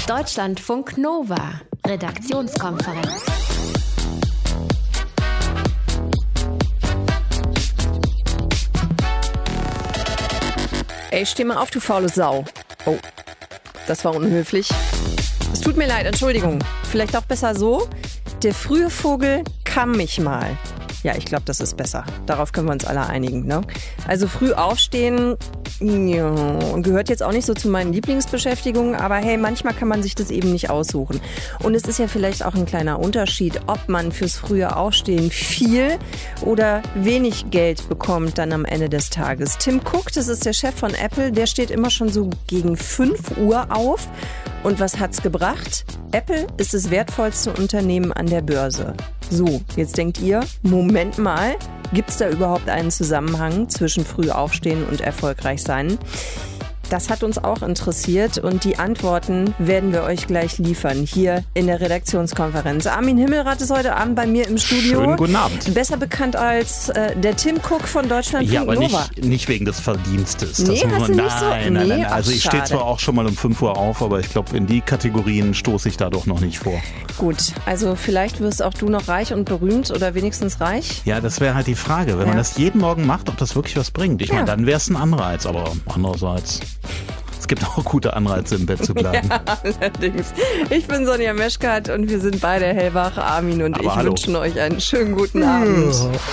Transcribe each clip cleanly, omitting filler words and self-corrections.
Deutschlandfunk Nova, Redaktionskonferenz. Ey, steh mal auf, du faule Sau. Oh, das war unhöflich. Es tut mir leid, Entschuldigung. Vielleicht auch besser so. Der frühe Vogel kam mich mal. Ja, ich glaube, das ist besser. Darauf können wir uns alle einigen, ne? Also früh aufstehen, ja, gehört jetzt auch nicht so zu meinen Lieblingsbeschäftigungen, aber hey, manchmal kann man sich das eben nicht aussuchen. Und es ist ja vielleicht auch ein kleiner Unterschied, ob man fürs frühe Aufstehen viel oder wenig Geld bekommt dann am Ende des Tages. Tim Cook, das ist der Chef von Apple, der steht immer schon so gegen 5 Uhr auf. Und was hat's gebracht? Apple ist das wertvollste Unternehmen an der Börse. So, jetzt denkt ihr, Moment mal, gibt's da überhaupt einen Zusammenhang zwischen früh aufstehen und erfolgreich sein? Das hat uns auch interessiert und die Antworten werden wir euch gleich liefern, hier in der Redaktionskonferenz. Armin Himmelrath ist heute Abend bei mir im Studio. Schönen guten Abend. Besser bekannt als der Tim Cook von Deutschlandfunk Nova. Ja, aber nicht wegen des Verdienstes. Nee, hast du nicht so? Nein. Ach, also ich stehe zwar auch schon mal um 5 Uhr auf, aber ich glaube, in die Kategorien stoße ich da doch noch nicht vor. Gut, also vielleicht wirst auch du noch reich und berühmt oder wenigstens reich. Ja, das wäre halt die Frage, wenn man das jeden Morgen macht, ob das wirklich was bringt. Ich meine, dann wäre es ein Anreiz, aber andererseits... Es gibt auch gute Anreize, im Bett zu bleiben. Ja, allerdings. Ich bin Sonja Meschkat und wir sind beide hellwach. Armin und ich wünschen euch einen schönen guten Abend.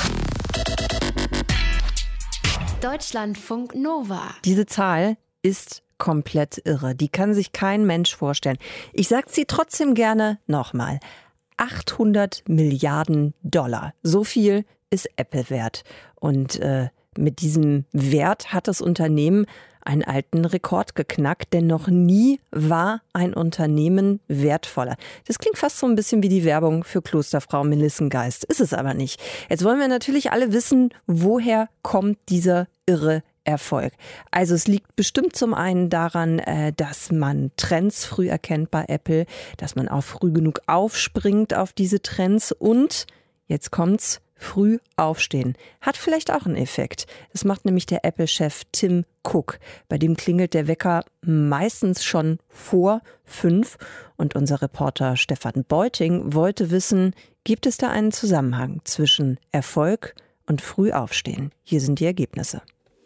Deutschlandfunk Nova. Diese Zahl ist komplett irre. Die kann sich kein Mensch vorstellen. Ich sage sie trotzdem gerne nochmal. 800 Milliarden $. So viel ist Apple wert. Und mit diesem Wert hat das Unternehmen einen alten Rekord geknackt, denn noch nie war ein Unternehmen wertvoller. Das klingt fast so ein bisschen wie die Werbung für Klosterfrau Melissengeist. Ist es aber nicht. Jetzt wollen wir natürlich alle wissen, woher kommt dieser irre Erfolg. Also es liegt bestimmt zum einen daran, dass man Trends früh erkennt bei Apple, dass man auch früh genug aufspringt auf diese Trends und, jetzt kommt's, früh aufstehen. Hat vielleicht auch einen Effekt. Das macht nämlich der Apple-Chef Tim Cook. Bei dem klingelt der Wecker meistens schon vor 5. Und unser Reporter Stefan Beuting wollte wissen, gibt es da einen Zusammenhang zwischen Erfolg und früh aufstehen? Hier sind die Ergebnisse.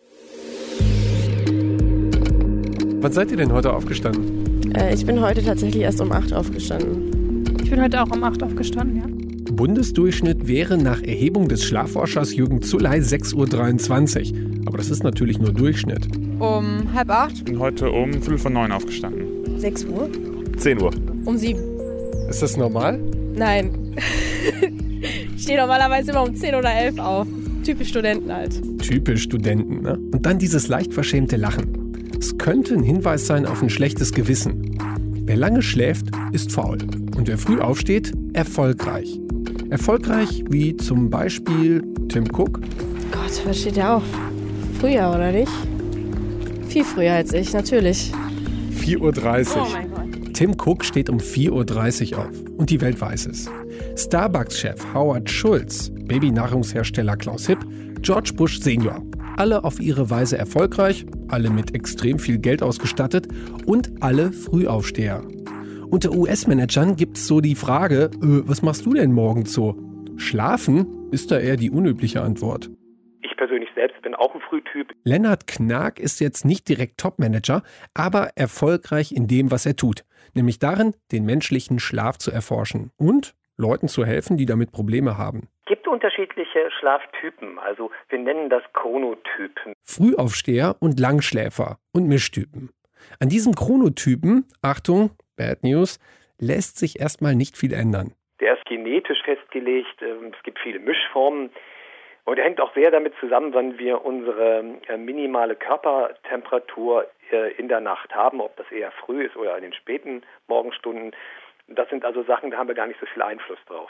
Wann seid ihr denn heute aufgestanden? Ich bin heute tatsächlich erst um 8 aufgestanden. Ich bin heute auch um 8 aufgestanden, ja. Bundesdurchschnitt wäre nach Erhebung des Schlafforschers Jürgen Zuley 6.23 Uhr. Aber das ist natürlich nur Durchschnitt. Um 7:30. Ich bin heute um 8:45 aufgestanden. 6 Uhr? 10 Uhr. Um 7. Ist das normal? Nein. Ich stehe normalerweise immer um 10 oder 11 auf. Typisch Studenten halt. Typisch Studenten, ne? Und dann dieses leicht verschämte Lachen. Es könnte ein Hinweis sein auf ein schlechtes Gewissen. Wer lange schläft, ist faul. Und wer früh aufsteht, erfolgreich. Erfolgreich wie zum Beispiel Tim Cook. Gott, was steht da auf? Früher, oder nicht? Viel früher als ich, natürlich. 4.30 Uhr. Oh mein Gott. Tim Cook steht um 4.30 Uhr auf. Und die Welt weiß es. Starbucks-Chef Howard Schultz, Babynahrungshersteller Klaus Hipp, George Bush Senior. Alle auf ihre Weise erfolgreich, alle mit extrem viel Geld ausgestattet und alle Frühaufsteher. Unter US-Managern gibt es so die Frage, was machst du denn morgens so? Schlafen ist da eher die unübliche Antwort. Ich persönlich selbst bin auch ein Frühtyp. Lennart Knag ist jetzt nicht direkt Top-Manager, aber erfolgreich in dem, was er tut. Nämlich darin, den menschlichen Schlaf zu erforschen und Leuten zu helfen, die damit Probleme haben. Es gibt unterschiedliche Schlaftypen, also wir nennen das Chronotypen. Frühaufsteher und Langschläfer und Mischtypen. An diesem Chronotypen, Achtung, Bad News, lässt sich erstmal nicht viel ändern. Der ist genetisch festgelegt, es gibt viele Mischformen und er hängt auch sehr damit zusammen, wann wir unsere minimale Körpertemperatur in der Nacht haben, ob das eher früh ist oder in den späten Morgenstunden. Das sind also Sachen, da haben wir gar nicht so viel Einfluss drauf.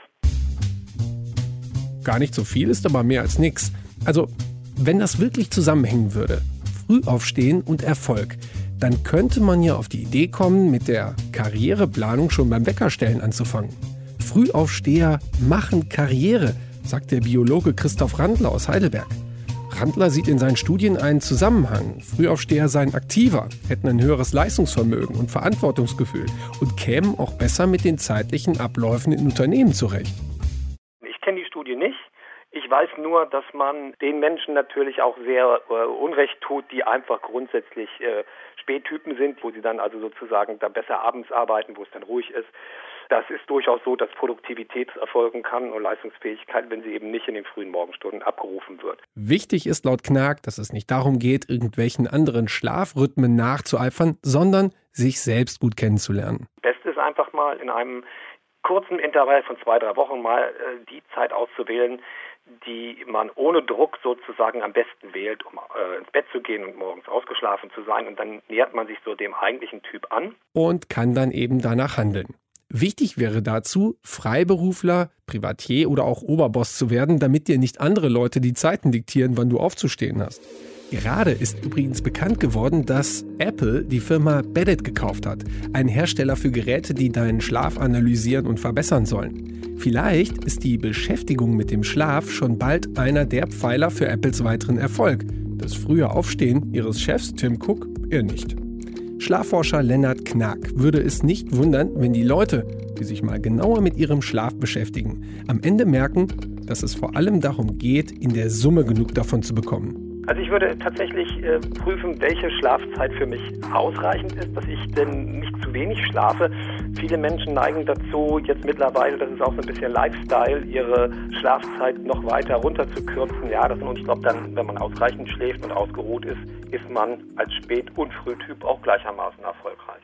Gar nicht so viel ist aber mehr als nix. Also, wenn das wirklich zusammenhängen würde, Frühaufstehen und Erfolg, dann könnte man ja auf die Idee kommen, mit der Karriereplanung schon beim Weckerstellen anzufangen. Frühaufsteher machen Karriere, sagt der Biologe Christoph Randler aus Heidelberg. Randler sieht in seinen Studien einen Zusammenhang. Frühaufsteher seien aktiver, hätten ein höheres Leistungsvermögen und Verantwortungsgefühl und kämen auch besser mit den zeitlichen Abläufen in Unternehmen zurecht. Ich kenne die Studie nicht. Ich weiß nur, dass man den Menschen natürlich auch sehr Unrecht tut, die einfach grundsätzlich Spättypen sind, wo sie dann also sozusagen da besser abends arbeiten, wo es dann ruhig ist. Das ist durchaus so, dass Produktivität erfolgen kann und Leistungsfähigkeit, wenn sie eben nicht in den frühen Morgenstunden abgerufen wird. Wichtig ist laut Knag, dass es nicht darum geht, irgendwelchen anderen Schlafrhythmen nachzueifern, sondern sich selbst gut kennenzulernen. Beste ist einfach mal in einem kurzen Intervall von 2-3 Wochen mal die Zeit auszuwählen, die man ohne Druck sozusagen am besten wählt, um ins Bett zu gehen und morgens ausgeschlafen zu sein. Und dann nähert man sich so dem eigentlichen Typ an. Und kann dann eben danach handeln. Wichtig wäre dazu, Freiberufler, Privatier oder auch Oberboss zu werden, damit dir nicht andere Leute die Zeiten diktieren, wann du aufzustehen hast. Gerade ist übrigens bekannt geworden, dass Apple die Firma Beddit gekauft hat. Ein Hersteller für Geräte, die deinen Schlaf analysieren und verbessern sollen. Vielleicht ist die Beschäftigung mit dem Schlaf schon bald einer der Pfeiler für Apples weiteren Erfolg. Das frühe Aufstehen ihres Chefs Tim Cook eher nicht. Schlafforscher Lennart Knag würde es nicht wundern, wenn die Leute, die sich mal genauer mit ihrem Schlaf beschäftigen, am Ende merken, dass es vor allem darum geht, in der Summe genug davon zu bekommen. Also ich würde tatsächlich prüfen, welche Schlafzeit für mich ausreichend ist, dass ich denn nicht zu wenig schlafe. Viele Menschen neigen dazu, jetzt mittlerweile, das ist auch so ein bisschen Lifestyle, ihre Schlafzeit noch weiter runterzukürzen. Ja, und ich glaube dann, wenn man ausreichend schläft und ausgeruht ist, ist man als Spät- und Frühtyp auch gleichermaßen erfolgreich.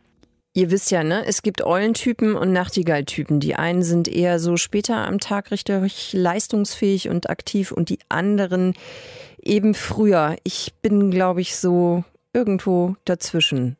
Ihr wisst ja, ne, es gibt Eulentypen und Nachtigalltypen. Die einen sind eher so später am Tag richtig leistungsfähig und aktiv und die anderen eben früher. Ich bin, glaube ich, so irgendwo dazwischen.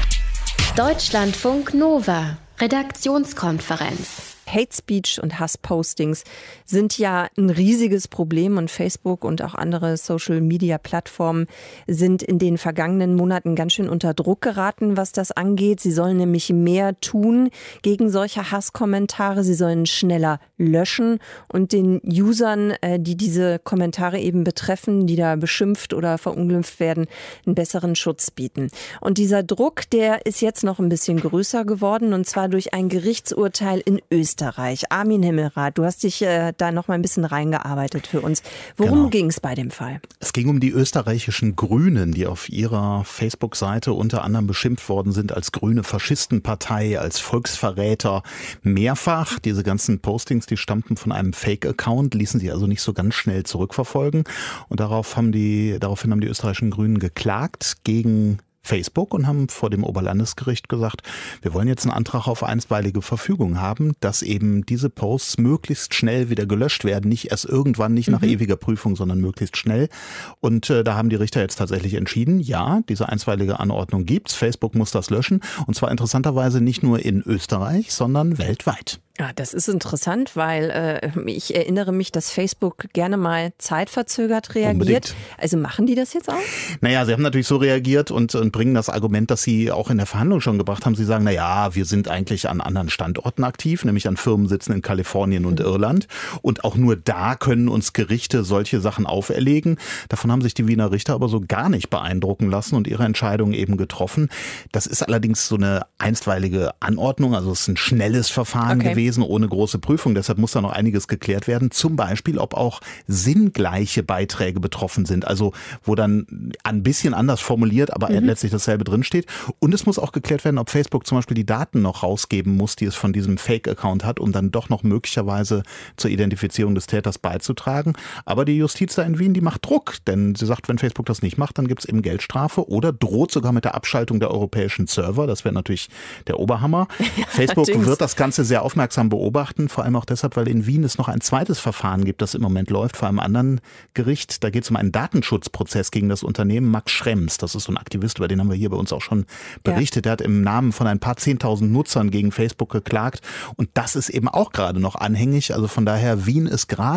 Deutschlandfunk Nova, Redaktionskonferenz. Hate Speech und Hasspostings sind ja ein riesiges Problem und Facebook und auch andere Social-Media-Plattformen sind in den vergangenen Monaten ganz schön unter Druck geraten, was das angeht. Sie sollen nämlich mehr tun gegen solche Hasskommentare. Sie sollen schneller löschen und den Usern, die diese Kommentare eben betreffen, die da beschimpft oder verunglimpft werden, einen besseren Schutz bieten. Und dieser Druck, der ist jetzt noch ein bisschen größer geworden und zwar durch ein Gerichtsurteil in Österreich. Armin Himmelrath, du hast dich da noch mal ein bisschen reingearbeitet für uns. Worum ging es bei dem Fall? Es ging um die österreichischen Grünen, die auf ihrer Facebook-Seite unter anderem beschimpft worden sind als grüne Faschistenpartei, als Volksverräter. Mehrfach, diese ganzen Postings, die stammten von einem Fake-Account, ließen sie also nicht so ganz schnell zurückverfolgen. Und daraufhin haben die österreichischen Grünen geklagt gegen Facebook und haben vor dem Oberlandesgericht gesagt, wir wollen jetzt einen Antrag auf einstweilige Verfügung haben, dass eben diese Posts möglichst schnell wieder gelöscht werden, nicht erst irgendwann, nicht nach ewiger Prüfung, sondern möglichst schnell. Und da haben die Richter jetzt tatsächlich entschieden, ja, diese einstweilige Anordnung gibt's, Facebook muss das löschen und zwar interessanterweise nicht nur in Österreich, sondern weltweit. Ja, das ist interessant, weil ich erinnere mich, dass Facebook gerne mal zeitverzögert reagiert. Unbedingt. Also machen die das jetzt auch? Naja, sie haben natürlich so reagiert und bringen das Argument, das sie auch in der Verhandlung schon gebracht haben. Sie sagen, naja, wir sind eigentlich an anderen Standorten aktiv, nämlich an Firmensitzen in Kalifornien und Irland. Und auch nur da können uns Gerichte solche Sachen auferlegen. Davon haben sich die Wiener Richter aber so gar nicht beeindrucken lassen und ihre Entscheidung eben getroffen. Das ist allerdings so eine einstweilige Anordnung, also es ist ein schnelles Verfahren gewesen, ohne große Prüfung. Deshalb muss da noch einiges geklärt werden. Zum Beispiel, ob auch sinngleiche Beiträge betroffen sind. Also wo dann ein bisschen anders formuliert, aber letztlich dasselbe drinsteht. Und es muss auch geklärt werden, ob Facebook zum Beispiel die Daten noch rausgeben muss, die es von diesem Fake-Account hat, um dann doch noch möglicherweise zur Identifizierung des Täters beizutragen. Aber die Justiz da in Wien, die macht Druck. Denn sie sagt, wenn Facebook das nicht macht, dann gibt es eben Geldstrafe oder droht sogar mit der Abschaltung der europäischen Server. Das wäre natürlich der Oberhammer. Facebook wird das Ganze sehr aufmerksam beobachten, vor allem auch deshalb, weil in Wien es noch ein zweites Verfahren gibt, das im Moment läuft, vor einem anderen Gericht. Da geht es um einen Datenschutzprozess gegen das Unternehmen Max Schrems. Das ist so ein Aktivist, über den haben wir hier bei uns auch schon berichtet. Der hat im Namen von ein paar 10.000 Nutzern gegen Facebook geklagt und das ist eben auch gerade noch anhängig. Also von daher, Wien ist gerade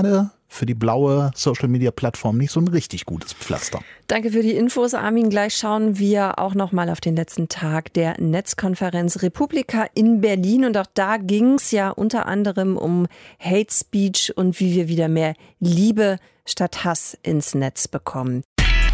für die blaue Social-Media-Plattform nicht so ein richtig gutes Pflaster. Danke für die Infos, Armin. Gleich schauen wir auch noch mal auf den letzten Tag der Netzkonferenz Republika in Berlin. Und auch da ging es ja unter anderem um Hate Speech und wie wir wieder mehr Liebe statt Hass ins Netz bekommen.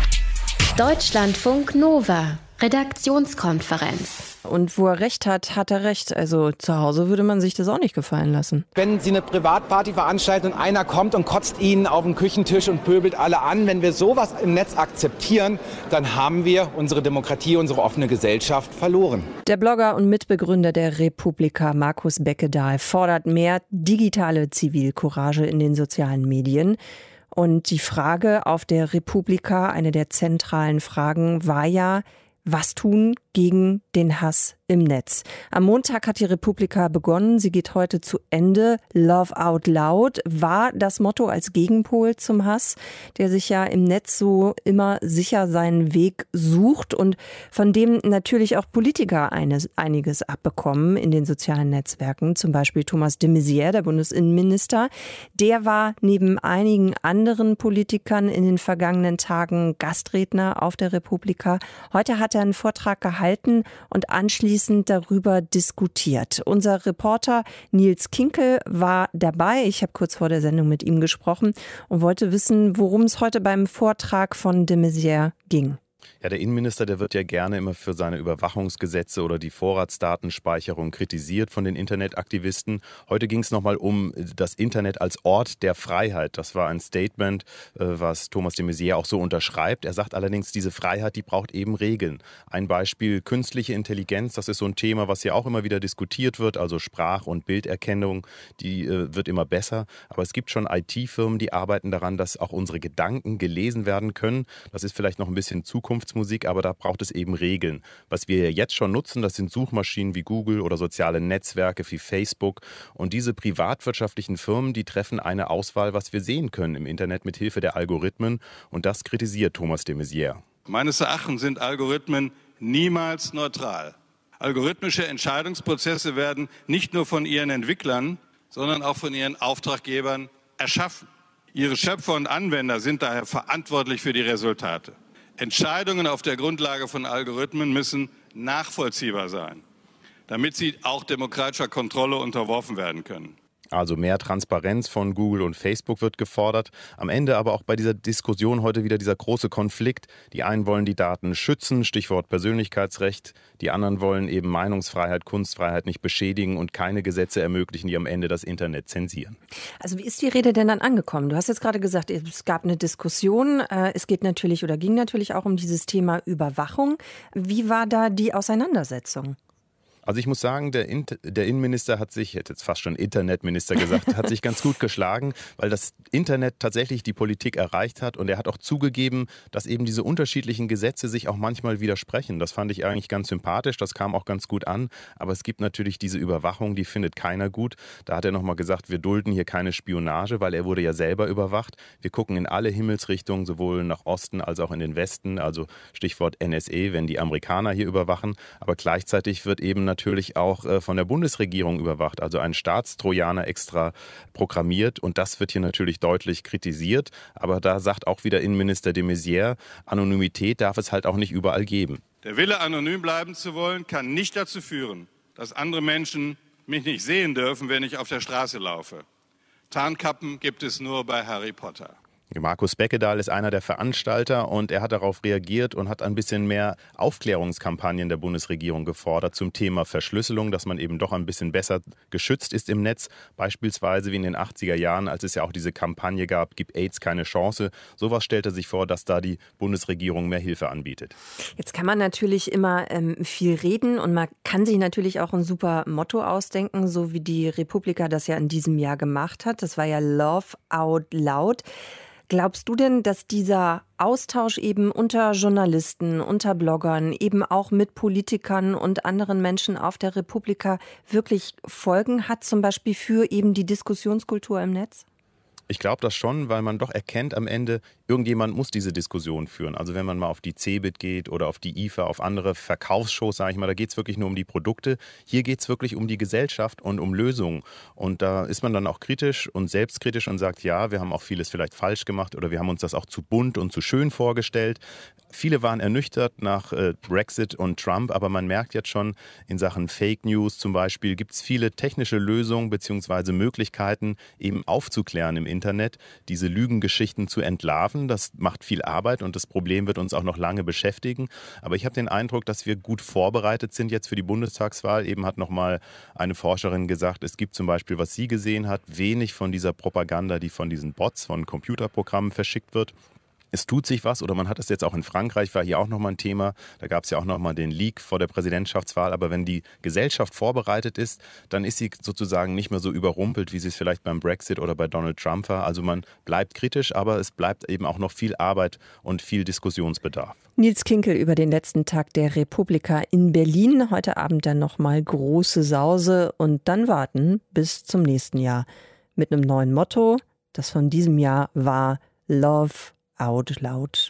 Deutschlandfunk Nova, Redaktionskonferenz. Und wo er recht hat, hat er recht. Also zu Hause würde man sich das auch nicht gefallen lassen. Wenn Sie eine Privatparty veranstalten und einer kommt und kotzt Ihnen auf den Küchentisch und pöbelt alle an, wenn wir sowas im Netz akzeptieren, dann haben wir unsere Demokratie, unsere offene Gesellschaft verloren. Der Blogger und Mitbegründer der Republika, Markus Beckedahl, fordert mehr digitale Zivilcourage in den sozialen Medien. Und die Frage auf der Republika, eine der zentralen Fragen, war ja, was tun gegen den Hass im Netz? Am Montag hat die Republika begonnen. Sie geht heute zu Ende. Love out loud war das Motto als Gegenpol zum Hass, der sich ja im Netz so immer sicher seinen Weg sucht und von dem natürlich auch Politiker einiges abbekommen in den sozialen Netzwerken. Zum Beispiel Thomas de Maizière, der Bundesinnenminister. Der war neben einigen anderen Politikern in den vergangenen Tagen Gastredner auf der Republika. Heute hat er einen Vortrag gehalten und anschließend darüber diskutiert. Unser Reporter Nils Kinkel war dabei. Ich habe kurz vor der Sendung mit ihm gesprochen und wollte wissen, worum es heute beim Vortrag von de Maizière ging. Ja, der Innenminister, der wird ja gerne immer für seine Überwachungsgesetze oder die Vorratsdatenspeicherung kritisiert von den Internetaktivisten. Heute ging es nochmal um das Internet als Ort der Freiheit. Das war ein Statement, was Thomas de Maizière auch so unterschreibt. Er sagt allerdings, diese Freiheit, die braucht eben Regeln. Ein Beispiel, künstliche Intelligenz, das ist so ein Thema, was ja auch immer wieder diskutiert wird. Also Sprach- und Bilderkennung, die wird immer besser. Aber es gibt schon IT-Firmen, die arbeiten daran, dass auch unsere Gedanken gelesen werden können. Das ist vielleicht noch ein bisschen Zukunftsmusik, aber da braucht es eben Regeln. Was wir jetzt schon nutzen, das sind Suchmaschinen wie Google oder soziale Netzwerke wie Facebook. Und diese privatwirtschaftlichen Firmen, die treffen eine Auswahl, was wir sehen können im Internet mit Hilfe der Algorithmen. Und das kritisiert Thomas de Maizière. Meines Erachtens sind Algorithmen niemals neutral. Algorithmische Entscheidungsprozesse werden nicht nur von ihren Entwicklern, sondern auch von ihren Auftraggebern erschaffen. Ihre Schöpfer und Anwender sind daher verantwortlich für die Resultate. Entscheidungen auf der Grundlage von Algorithmen müssen nachvollziehbar sein, damit sie auch demokratischer Kontrolle unterworfen werden können. Also mehr Transparenz von Google und Facebook wird gefordert. Am Ende aber auch bei dieser Diskussion heute wieder dieser große Konflikt. Die einen wollen die Daten schützen, Stichwort Persönlichkeitsrecht. Die anderen wollen eben Meinungsfreiheit, Kunstfreiheit nicht beschädigen und keine Gesetze ermöglichen, die am Ende das Internet zensieren. Also wie ist die Rede denn dann angekommen? Du hast jetzt gerade gesagt, es gab eine Diskussion. Es geht natürlich oder ging natürlich auch um dieses Thema Überwachung. Wie war da die Auseinandersetzung? Also ich muss sagen, der Innenminister hat sich, ich hätte jetzt fast schon Internetminister gesagt, hat sich ganz gut geschlagen, weil das Internet tatsächlich die Politik erreicht hat und er hat auch zugegeben, dass eben diese unterschiedlichen Gesetze sich auch manchmal widersprechen. Das fand ich eigentlich ganz sympathisch, das kam auch ganz gut an, aber es gibt natürlich diese Überwachung, die findet keiner gut. Da hat er nochmal gesagt, wir dulden hier keine Spionage, weil er wurde ja selber überwacht. Wir gucken in alle Himmelsrichtungen, sowohl nach Osten als auch in den Westen, also Stichwort NSA, wenn die Amerikaner hier überwachen, aber gleichzeitig wird eben natürlich auch von der Bundesregierung überwacht, also ein Staatstrojaner extra programmiert und das wird hier natürlich deutlich kritisiert, aber da sagt auch wieder Innenminister de Maizière, Anonymität darf es halt auch nicht überall geben. Der Wille, anonym bleiben zu wollen, kann nicht dazu führen, dass andere Menschen mich nicht sehen dürfen, wenn ich auf der Straße laufe. Tarnkappen gibt es nur bei Harry Potter. Markus Beckedahl ist einer der Veranstalter und er hat darauf reagiert und hat ein bisschen mehr Aufklärungskampagnen der Bundesregierung gefordert zum Thema Verschlüsselung, dass man eben doch ein bisschen besser geschützt ist im Netz. Beispielsweise wie in den 80er Jahren, als es ja auch diese Kampagne gab, Gib AIDS keine Chance. Sowas stellt er sich vor, dass da die Bundesregierung mehr Hilfe anbietet. Jetzt kann man natürlich immer viel reden und man kann sich natürlich auch ein super Motto ausdenken, so wie die Republika das ja in diesem Jahr gemacht hat. Das war ja Love out loud. Glaubst du denn, dass dieser Austausch eben unter Journalisten, unter Bloggern, eben auch mit Politikern und anderen Menschen auf der Republika wirklich Folgen hat, zum Beispiel für eben die Diskussionskultur im Netz? Ich glaube das schon, weil man doch erkennt am Ende, irgendjemand muss diese Diskussion führen. Also wenn man mal auf die CeBIT geht oder auf die IFA, auf andere Verkaufsshows, sage ich mal, da geht es wirklich nur um die Produkte. Hier geht es wirklich um die Gesellschaft und um Lösungen. Und da ist man dann auch kritisch und selbstkritisch und sagt, ja, wir haben auch vieles vielleicht falsch gemacht oder wir haben uns das auch zu bunt und zu schön vorgestellt. Viele waren ernüchtert nach Brexit und Trump, aber man merkt jetzt schon, in Sachen Fake News zum Beispiel gibt es viele technische Lösungen bzw. Möglichkeiten, eben aufzuklären im Internet, diese Lügengeschichten zu entlarven. Das macht viel Arbeit und das Problem wird uns auch noch lange beschäftigen. Aber ich habe den Eindruck, dass wir gut vorbereitet sind jetzt für die Bundestagswahl. Eben hat nochmal eine Forscherin gesagt, es gibt zum Beispiel, was sie gesehen hat, wenig von dieser Propaganda, die von diesen Bots, von Computerprogrammen verschickt wird. Es tut sich was, oder man hat es jetzt auch in Frankreich, war hier auch nochmal ein Thema, da gab es ja auch nochmal den Leak vor der Präsidentschaftswahl, aber wenn die Gesellschaft vorbereitet ist, dann ist sie sozusagen nicht mehr so überrumpelt, wie sie es vielleicht beim Brexit oder bei Donald Trump war. Also man bleibt kritisch, aber es bleibt eben auch noch viel Arbeit und viel Diskussionsbedarf. Nils Kinkel über den letzten Tag der Republika in Berlin. Heute Abend dann nochmal große Sause und dann warten bis zum nächsten Jahr. Mit einem neuen Motto, das von diesem Jahr war Love out loud.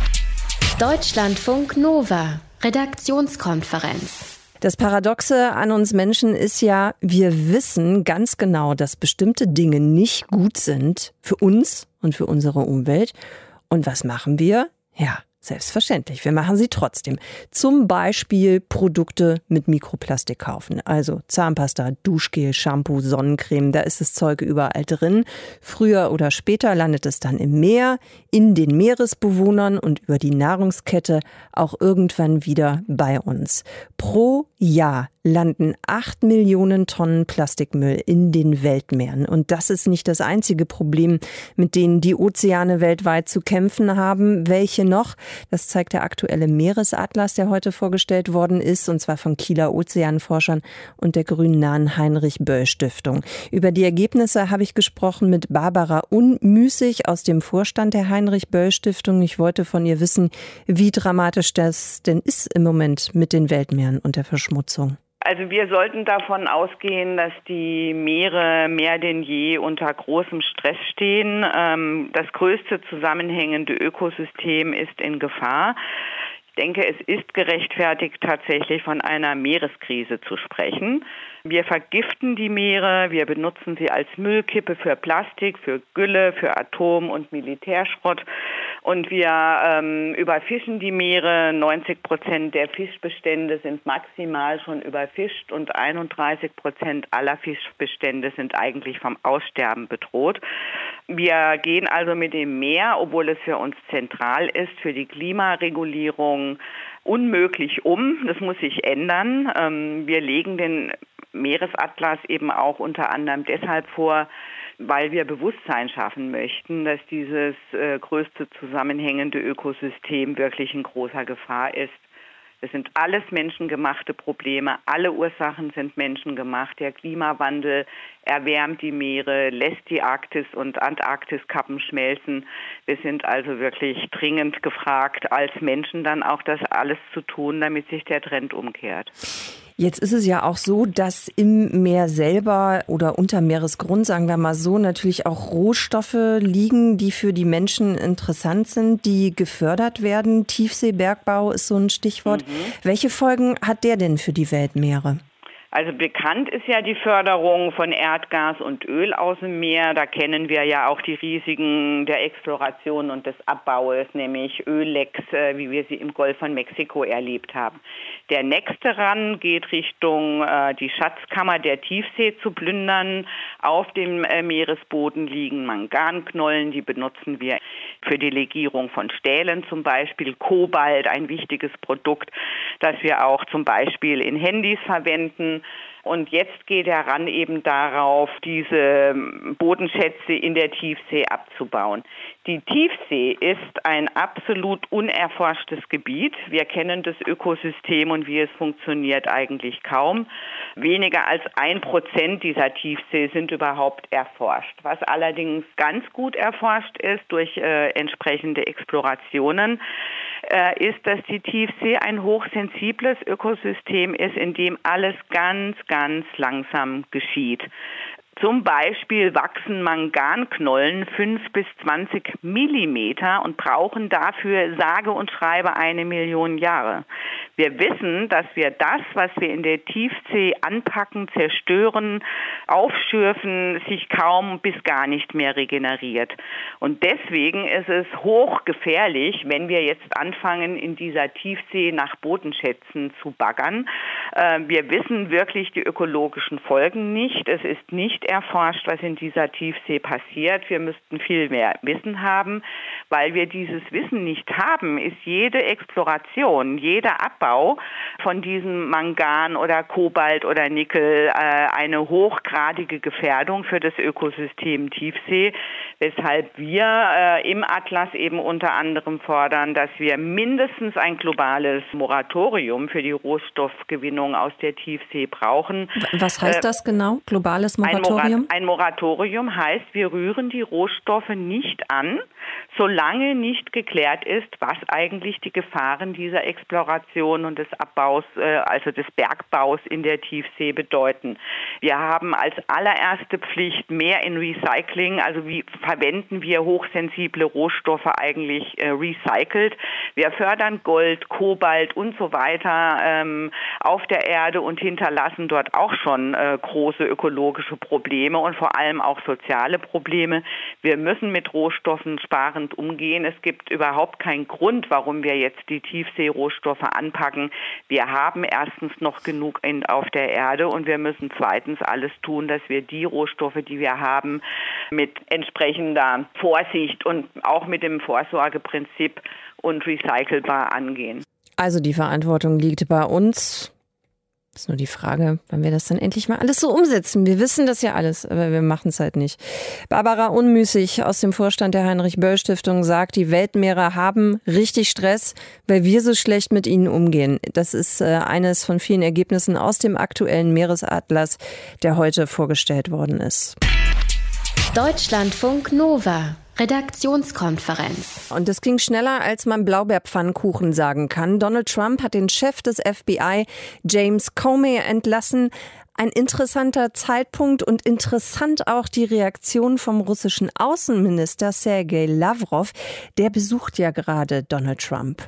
Deutschlandfunk Nova, Redaktionskonferenz. Das Paradoxe an uns Menschen ist ja, wir wissen ganz genau, dass bestimmte Dinge nicht gut sind für uns und für unsere Umwelt. Und was machen wir? Ja, selbstverständlich, wir machen sie trotzdem. Zum Beispiel Produkte mit Mikroplastik kaufen. Also Zahnpasta, Duschgel, Shampoo, Sonnencreme, da ist das Zeug überall drin. Früher oder später landet es dann im Meer, in den Meeresbewohnern und über die Nahrungskette auch irgendwann wieder bei uns. Pro Jahr landen 8 Millionen Tonnen Plastikmüll in den Weltmeeren. Und das ist nicht das einzige Problem, mit denen die Ozeane weltweit zu kämpfen haben. Welche noch? Das zeigt der aktuelle Meeresatlas, der heute vorgestellt worden ist, und zwar von Kieler Ozeanforschern und der grünnahen Heinrich-Böll-Stiftung. Über die Ergebnisse habe ich gesprochen mit Barbara Unmüßig aus dem Vorstand der Heinrich-Böll-Stiftung. Ich wollte von ihr wissen, wie dramatisch das denn ist im Moment mit den Weltmeeren und der Verschmutzung. Also wir sollten davon ausgehen, dass die Meere mehr denn je unter großem Stress stehen. Das größte zusammenhängende Ökosystem ist in Gefahr. Ich denke, es ist gerechtfertigt, tatsächlich von einer Meereskrise zu sprechen. Wir vergiften die Meere, wir benutzen sie als Müllkippe für Plastik, für Gülle, für Atom- und Militärschrott. Und wir überfischen die Meere. 90% der Fischbestände sind maximal schon überfischt und 31% aller Fischbestände sind eigentlich vom Aussterben bedroht. Wir gehen also mit dem Meer, obwohl es für uns zentral ist, für die Klimaregulierung unmöglich um. Das muss sich ändern. Wir legen den Meeresatlas eben auch unter anderem deshalb vor, weil wir Bewusstsein schaffen möchten, dass dieses größte zusammenhängende Ökosystem wirklich in großer Gefahr ist. Das sind alles menschengemachte Probleme. Alle Ursachen sind menschengemacht. Der Klimawandel erwärmt die Meere, lässt die Arktis- und Antarktiskappen schmelzen. Wir sind also wirklich dringend gefragt, als Menschen dann auch das alles zu tun, damit sich der Trend umkehrt. Jetzt ist es ja auch so, dass im Meer selber oder unter Meeresgrund, sagen wir mal so, natürlich auch Rohstoffe liegen, die für die Menschen interessant sind, die gefördert werden. Tiefseebergbau ist so ein Stichwort. Welche Folgen hat der denn für die Weltmeere? Also bekannt ist ja die Förderung von Erdgas und Öl aus dem Meer. Da kennen wir ja auch die Risiken der Exploration und des Abbaues, nämlich Öllecks, wie wir sie im Golf von Mexiko erlebt haben. Der nächste Run geht Richtung die Schatzkammer der Tiefsee zu plündern. Auf dem Meeresboden liegen Manganknollen, die benutzen wir für die Legierung von Stählen zum Beispiel. Kobalt, ein wichtiges Produkt, das wir auch zum Beispiel in Handys verwenden. Und jetzt geht der Ran eben darauf, diese Bodenschätze in der Tiefsee abzubauen. Die Tiefsee ist ein absolut unerforschtes Gebiet. Wir kennen das Ökosystem und wie es funktioniert eigentlich kaum. Weniger als 1% dieser Tiefsee sind überhaupt erforscht. Was allerdings ganz gut erforscht ist durch entsprechende Explorationen, ist, dass die Tiefsee ein hochsensibles Ökosystem ist, in dem alles ganz, ganz langsam geschieht. Zum Beispiel wachsen Manganknollen 5 bis 20 Millimeter und brauchen dafür sage und schreibe 1 Million Jahre. Wir wissen, dass wir das, was wir in der Tiefsee anpacken, zerstören, aufschürfen, sich kaum bis gar nicht mehr regeneriert. Und deswegen ist es hochgefährlich, wenn wir jetzt anfangen, in dieser Tiefsee nach Bodenschätzen zu baggern. Wir wissen wirklich die ökologischen Folgen nicht. Es ist nicht erforscht, was in dieser Tiefsee passiert. Wir müssten viel mehr Wissen haben. Weil wir dieses Wissen nicht haben, ist jede Exploration, jeder Abbau von diesem Mangan oder Kobalt oder Nickel eine hochgradige Gefährdung für das Ökosystem Tiefsee, weshalb wir im Atlas eben unter anderem fordern, dass wir mindestens ein globales Moratorium für die Rohstoffgewinnung aus der Tiefsee brauchen. Was heißt das genau, globales Moratorium? Ein Moratorium heißt, wir rühren die Rohstoffe nicht an, solange nicht geklärt ist, was eigentlich die Gefahren dieser Exploration und des Abbaus, also des Bergbaus in der Tiefsee bedeuten. Wir haben als allererste Pflicht mehr in Recycling, also wie verwenden wir hochsensible Rohstoffe eigentlich recycelt. Wir fördern Gold, Kobalt und so weiter auf der Erde und hinterlassen dort auch schon große ökologische Probleme und vor allem auch soziale Probleme. Wir müssen mit Rohstoffen sparend umgehen. Es gibt überhaupt keinen Grund, warum wir jetzt die Tiefseerohstoffe anpacken. Wir haben erstens noch genug auf der Erde und wir müssen zweitens alles tun, dass wir die Rohstoffe, die wir haben, mit entsprechender Vorsicht und auch mit dem Vorsorgeprinzip und recycelbar angehen. Also die Verantwortung liegt bei uns. Ist nur die Frage, wann wir das dann endlich mal alles so umsetzen. Wir wissen das ja alles, aber wir machen es halt nicht. Barbara Unmüßig aus dem Vorstand der Heinrich-Böll-Stiftung sagt, die Weltmeere haben richtig Stress, weil wir so schlecht mit ihnen umgehen. Das ist eines von vielen Ergebnissen aus dem aktuellen Meeresatlas, der heute vorgestellt worden ist. Deutschlandfunk Nova. Redaktionskonferenz. Und das ging schneller, als man Blaubeerpfannkuchen sagen kann. Donald Trump hat den Chef des FBI, James Comey, entlassen. Ein interessanter Zeitpunkt und interessant auch die Reaktion vom russischen Außenminister Sergei Lavrov. Der besucht ja gerade Donald Trump.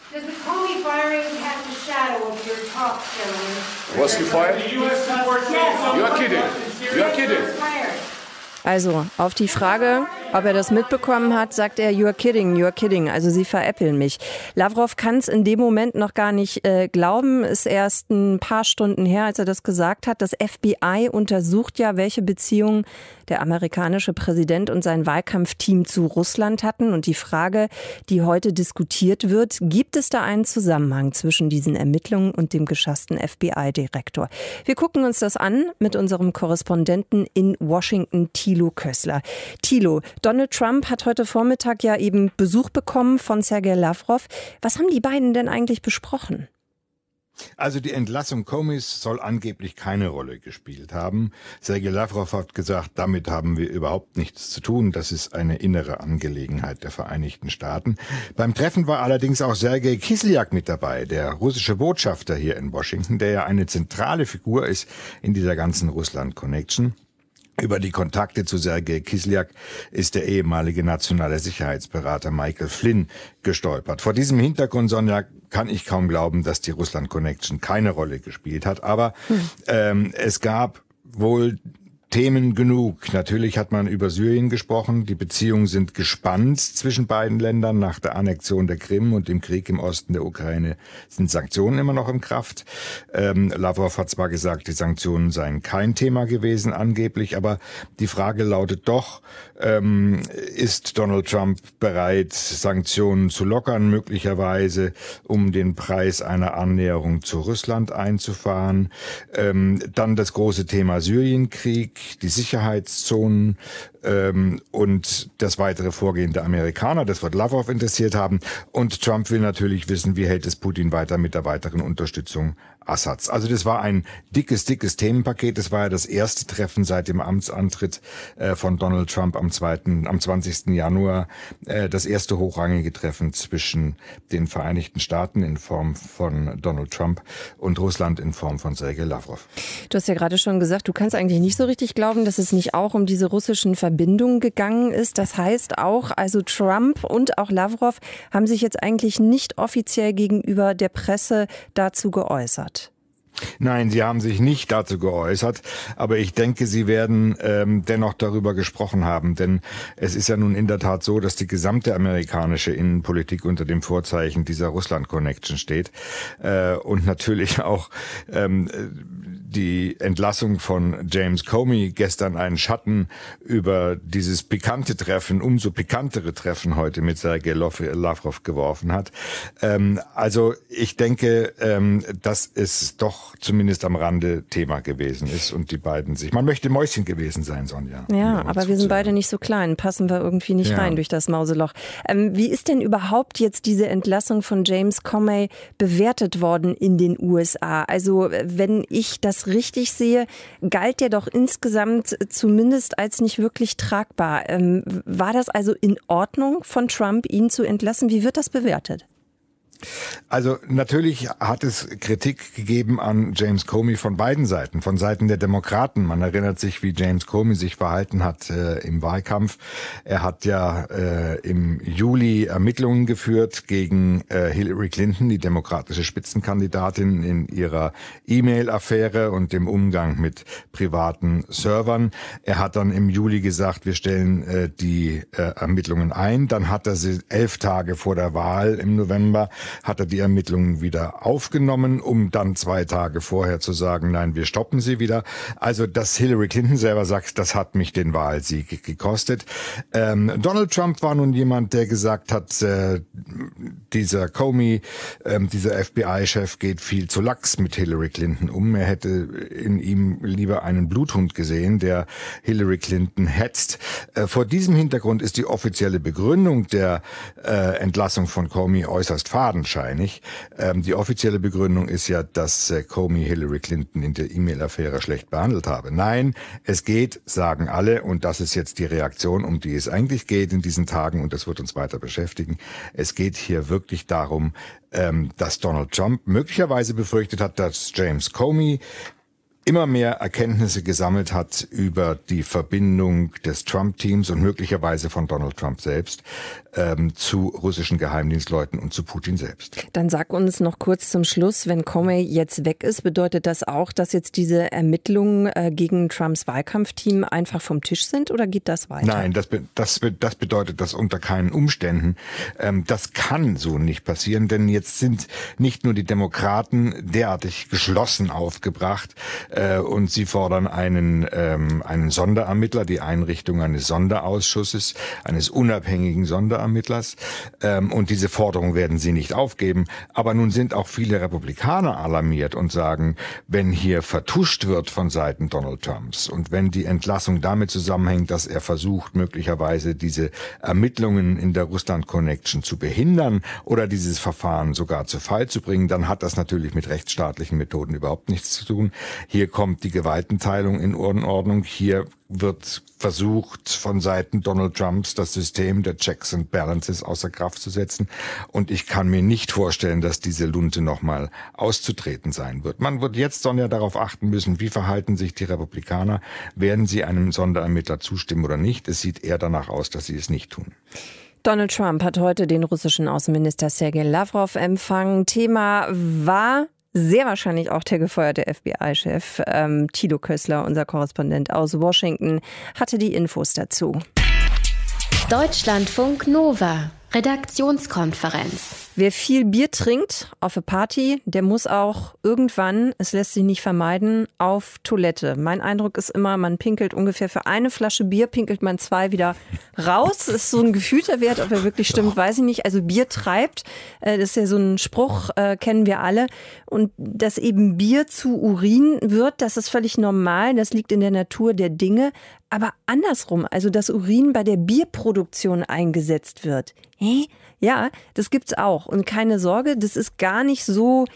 Was he fired? You are kidding. You are kidding. Also, auf die Frage, ob er das mitbekommen hat, sagt er, you're kidding. Also sie veräppeln mich. Lavrov kann es in dem Moment noch gar nicht glauben. Ist erst ein paar Stunden her, als er das gesagt hat. Das FBI untersucht ja, welche Beziehungen der amerikanische Präsident und sein Wahlkampfteam zu Russland hatten. Und die Frage, die heute diskutiert wird, gibt es da einen Zusammenhang zwischen diesen Ermittlungen und dem geschassten FBI-Direktor? Wir gucken uns das an mit unserem Korrespondenten in Washington, Thilo Kössler. Thilo, Donald Trump hat heute Vormittag ja eben Besuch bekommen von Sergei Lavrov. Was haben die beiden denn eigentlich besprochen? Also die Entlassung Comeys soll angeblich keine Rolle gespielt haben. Sergei Lavrov hat gesagt, damit haben wir überhaupt nichts zu tun. Das ist eine innere Angelegenheit der Vereinigten Staaten. Beim Treffen war allerdings auch Sergei Kislyak mit dabei, der russische Botschafter hier in Washington, der ja eine zentrale Figur ist in dieser ganzen Russland-Connection. Über die Kontakte zu Sergei Kislyak ist der ehemalige nationale Sicherheitsberater Michael Flynn gestolpert. Vor diesem Hintergrund, Sonja, kann ich kaum glauben, dass die Russland-Connection keine Rolle gespielt hat. Aber es gab wohl Themen genug. Natürlich hat man über Syrien gesprochen. Die Beziehungen sind gespannt zwischen beiden Ländern. Nach der Annexion der Krim und dem Krieg im Osten der Ukraine sind Sanktionen immer noch in Kraft. Lavrov hat zwar gesagt, die Sanktionen seien kein Thema gewesen angeblich, aber die Frage lautet doch, ist Donald Trump bereit, Sanktionen zu lockern, möglicherweise, um den Preis einer Annäherung zu Russland einzufahren? Dann das große Thema Syrienkrieg, die Sicherheitszonen, und das weitere Vorgehen der Amerikaner. Das wird Lavrov interessiert haben. Und Trump will natürlich wissen, wie hält es Putin weiter mit der weiteren Unterstützung Assads. Also das war ein dickes Themenpaket. Das war ja das erste Treffen seit dem Amtsantritt von Donald Trump am 20. Januar. Das erste hochrangige Treffen zwischen den Vereinigten Staaten in Form von Donald Trump und Russland in Form von Sergei Lavrov. Du hast ja gerade schon gesagt, du kannst eigentlich nicht so richtig glauben, dass es nicht auch um diese russischen Verbindungen gegangen ist. Das heißt auch, also Trump und auch Lavrov haben sich jetzt eigentlich nicht offiziell gegenüber der Presse dazu geäußert. Nein, sie haben sich nicht dazu geäußert, aber ich denke, sie werden dennoch darüber gesprochen haben, denn es ist ja nun in der Tat so, dass die gesamte amerikanische Innenpolitik unter dem Vorzeichen dieser Russland-Connection steht und natürlich auch die Entlassung von James Comey gestern einen Schatten über dieses pikante Treffen, umso pikantere Treffen heute mit Sergei Lavrov geworfen hat. Also ich denke, dass es doch zumindest am Rande Thema gewesen ist und die beiden sich, man möchte Mäuschen gewesen sein, Sonja. Ja, aber wir sind beide nicht so klein, passen wir irgendwie nicht rein durch das Mauseloch. Wie ist denn überhaupt jetzt diese Entlassung von James Comey bewertet worden in den USA? Also wenn ich das richtig sehe, galt der doch insgesamt zumindest als nicht wirklich tragbar. War das also in Ordnung von Trump, ihn zu entlassen? Wie wird das bewertet? Also natürlich hat es Kritik gegeben an James Comey von beiden Seiten, von Seiten der Demokraten. Man erinnert sich, wie James Comey sich verhalten hat im Wahlkampf. Er hat ja im Juli Ermittlungen geführt gegen Hillary Clinton, die demokratische Spitzenkandidatin, in ihrer E-Mail-Affäre und dem Umgang mit privaten Servern. Er hat dann im Juli gesagt, wir stellen die Ermittlungen ein. Dann hat er sie 11 Tage vor der Wahl im November hat er die Ermittlungen wieder aufgenommen, um dann 2 Tage vorher zu sagen, nein, wir stoppen sie wieder. Also, dass Hillary Clinton selber sagt, das hat mich den Wahlsieg gekostet. Donald Trump war nun jemand, der gesagt hat, dieser Comey, dieser FBI-Chef geht viel zu lax mit Hillary Clinton um. Er hätte in ihm lieber einen Bluthund gesehen, der Hillary Clinton hetzt. Vor diesem Hintergrund ist die offizielle Begründung der Entlassung von Comey äußerst fadenscheinig. Die offizielle Begründung ist ja, dass Comey Hillary Clinton in der E-Mail-Affäre schlecht behandelt habe. Nein, es geht, sagen alle, und das ist jetzt die Reaktion, um die es eigentlich geht in diesen Tagen, und das wird uns weiter beschäftigen. Es geht hier wirklich darum, dass Donald Trump möglicherweise befürchtet hat, dass James Comey immer mehr Erkenntnisse gesammelt hat über die Verbindung des Trump-Teams und möglicherweise von Donald Trump selbst zu russischen Geheimdienstleuten und zu Putin selbst. Dann sag uns noch kurz zum Schluss, wenn Comey jetzt weg ist, bedeutet das auch, dass jetzt diese Ermittlungen gegen Trumps Wahlkampfteam einfach vom Tisch sind oder geht das weiter? Nein, das bedeutet das unter keinen Umständen. Das kann so nicht passieren, denn jetzt sind nicht nur die Demokraten derartig geschlossen aufgebracht, und sie fordern einen Sonderermittler, die Einrichtung eines Sonderausschusses, eines unabhängigen Sonderermittlers. Und diese Forderung werden sie nicht aufgeben. Aber nun sind auch viele Republikaner alarmiert und sagen, wenn hier vertuscht wird von Seiten Donald Trumps und wenn die Entlassung damit zusammenhängt, dass er versucht, möglicherweise diese Ermittlungen in der Russland-Connection zu behindern oder dieses Verfahren sogar zu Fall zu bringen, dann hat das natürlich mit rechtsstaatlichen Methoden überhaupt nichts zu tun. Hier kommt die Gewaltenteilung in Ordnung. Hier wird versucht, von Seiten Donald Trumps das System der Checks and Balances außer Kraft zu setzen. Und ich kann mir nicht vorstellen, dass diese Lunte nochmal auszutreten sein wird. Man wird jetzt, Sonja, darauf achten müssen, wie verhalten sich die Republikaner. Werden sie einem Sonderermittler zustimmen oder nicht? Es sieht eher danach aus, dass sie es nicht tun. Donald Trump hat heute den russischen Außenminister Sergei Lavrov empfangen. Thema war sehr wahrscheinlich auch der gefeuerte FBI-Chef. Thilo Kössler, unser Korrespondent aus Washington, hatte die Infos dazu. Deutschlandfunk Nova, Redaktionskonferenz. Wer viel Bier trinkt auf eine Party, der muss auch irgendwann, es lässt sich nicht vermeiden, auf Toilette. Mein Eindruck ist immer, man pinkelt ungefähr für eine Flasche Bier, pinkelt man 2 wieder raus. Das ist so ein gefühlter Wert, ob er wirklich stimmt, weiß ich nicht. Also Bier treibt, das ist ja so ein Spruch, kennen wir alle. Und dass eben Bier zu Urin wird, das ist völlig normal, das liegt in der Natur der Dinge. Aber andersrum, also dass Urin bei der Bierproduktion eingesetzt wird. Ja, das gibt's auch. Und keine Sorge, das ist gar nicht so